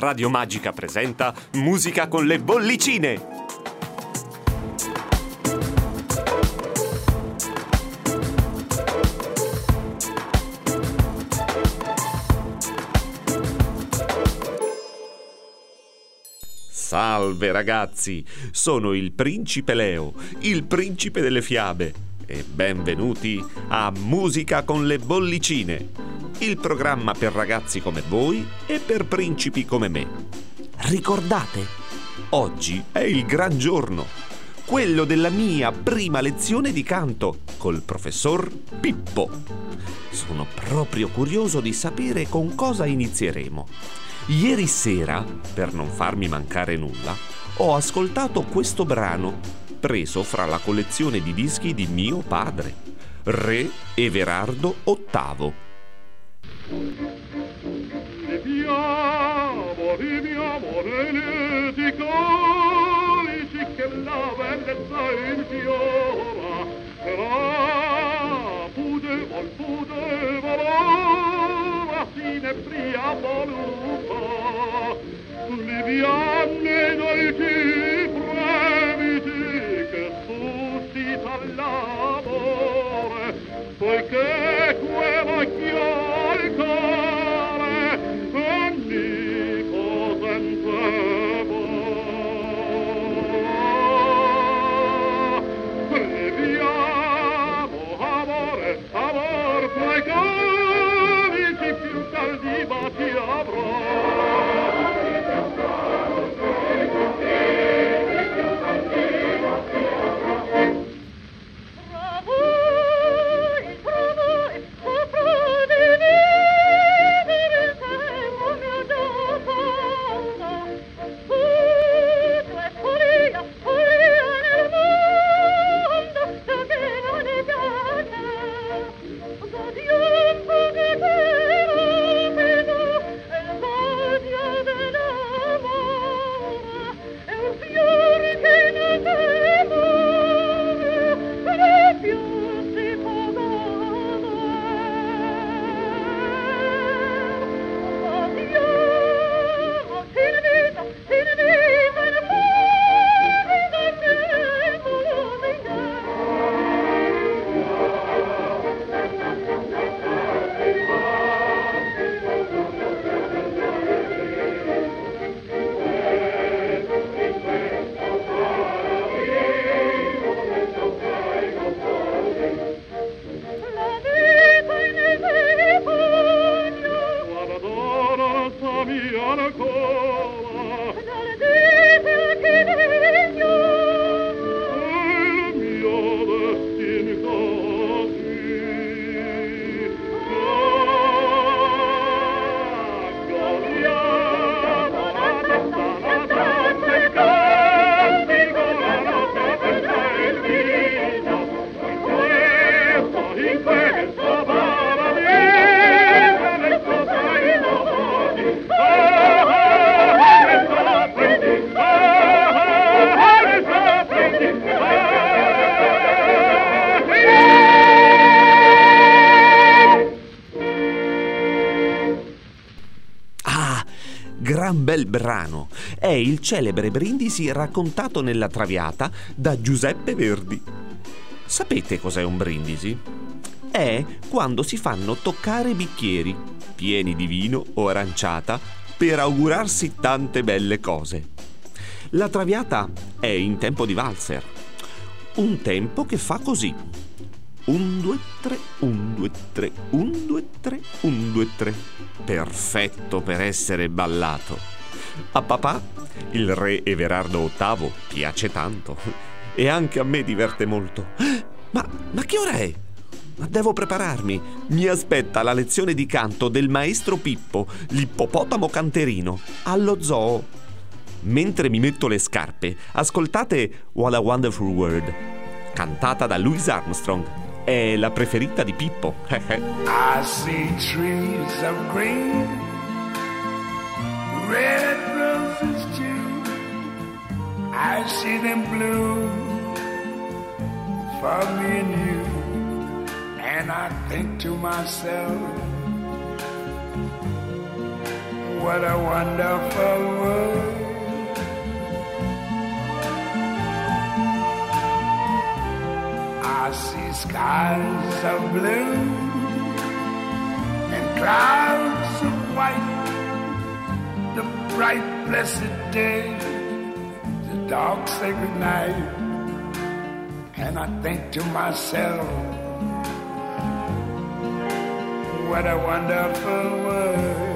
Radio Magica presenta Musica con le bollicine. Salve ragazzi, sono il Principe Leo, il principe delle fiabe, e benvenuti a Musica con le bollicine, il programma per ragazzi come voi e per principi come me. Ricordate? Oggi è il gran giorno, quello della mia prima lezione di canto col professor Pippo. Sono proprio curioso di sapere con cosa inizieremo. Ieri sera, per non farmi mancare nulla, ho ascoltato questo brano, preso fra la collezione di dischi di mio padre, Re Everardo VIII. Viviamo nell'eti colici che la bellezza infiora, però pudeva l'ora sinebria voluta, liviane dolci fremiti che suscita l'amore, poiché quella chiara il cuore ogni cosa inteva. Leviamo amor, puoi carici più caldi baci avrò. Gran bel brano, è il celebre Brindisi raccontato nella Traviata da Giuseppe Verdi. Sapete cos'è un brindisi? È quando si fanno toccare bicchieri pieni di vino o aranciata per augurarsi tante belle cose. La Traviata è in tempo di valzer, un tempo che fa così: 1, 2, 3, 1, 2, 3, 1, 2, 3, 1, 2, 3. Perfetto per essere ballato. A papà, il re Everardo VIII, piace tanto. E anche a me diverte molto. Ma che ora è? Ma devo prepararmi. Mi aspetta la lezione di canto del maestro Pippo, l'ippopotamo canterino, allo zoo. Mentre mi metto le scarpe, ascoltate What a Wonderful World, cantata da Louis Armstrong. È la preferita di Pippo. I see trees of green, red roses too. I see them bloom for me and you. And I think to myself, What a wonderful world. I see skies of blue and clouds of white, the bright blessed day, the dark sacred night, and I think to myself, what a wonderful world.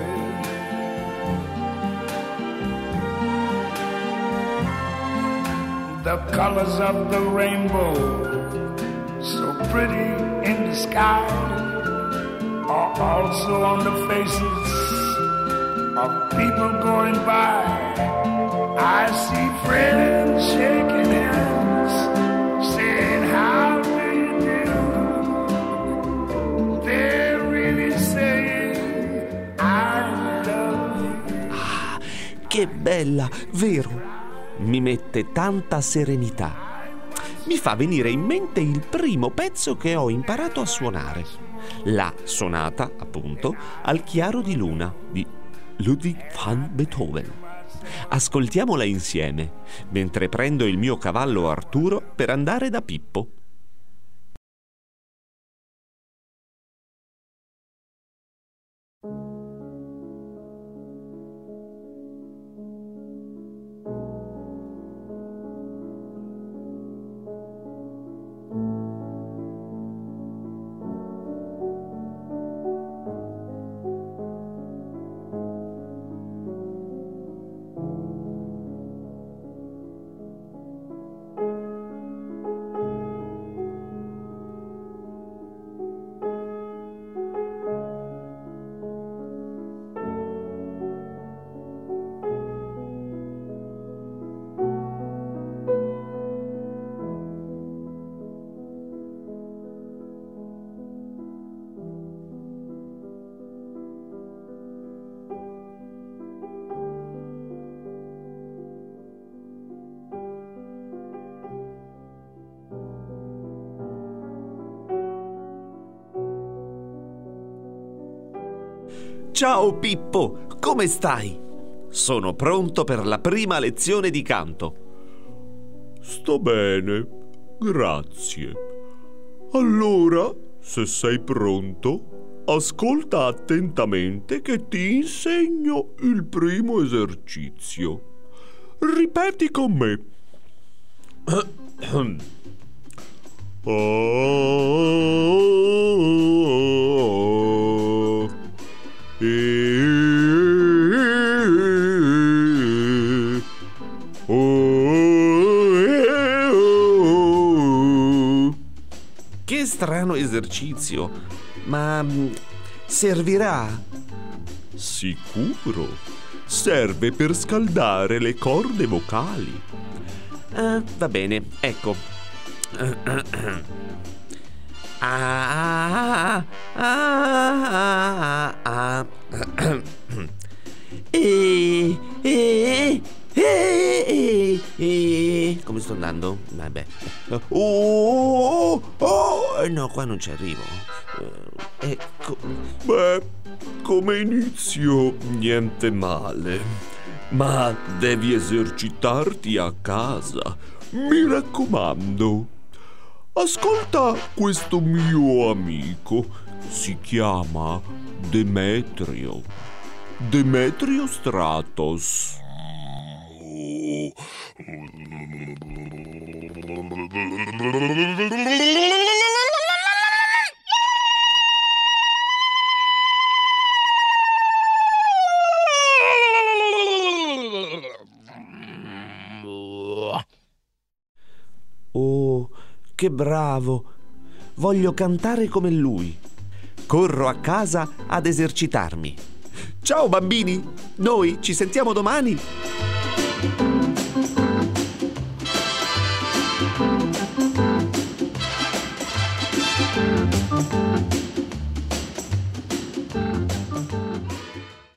The colors of the rainbow, so pretty in the sky, are also on the faces of people going by. I see friends shaking hands, saying how do you do. They're really saying I love you. Ah, che bella, vero? Mi mette tanta serenità. Mi fa venire in mente il primo pezzo che ho imparato a suonare, la sonata, appunto, al chiaro di luna di Ludwig van Beethoven. Ascoltiamola insieme, mentre prendo il mio cavallo Arturo per andare da Pippo. Ciao Pippo, come stai? Sono pronto per la prima lezione di canto. Sto bene, grazie. Allora, se sei pronto, ascolta attentamente che ti insegno il primo esercizio. Ripeti con me. Che strano esercizio, ma servirà? Sicuro. Serve per scaldare le corde vocali. Va bene, ecco. Come sto andando? Vabbè. No, qua non ci arrivo. Ecco. Beh, come inizio niente male, ma devi esercitarti a casa, mi raccomando. Ascolta questo mio amico, si chiama Demetrio Stratos. Oh, che bravo! Voglio cantare come lui. Corro a casa ad esercitarmi. Ciao bambini! Noi ci sentiamo domani!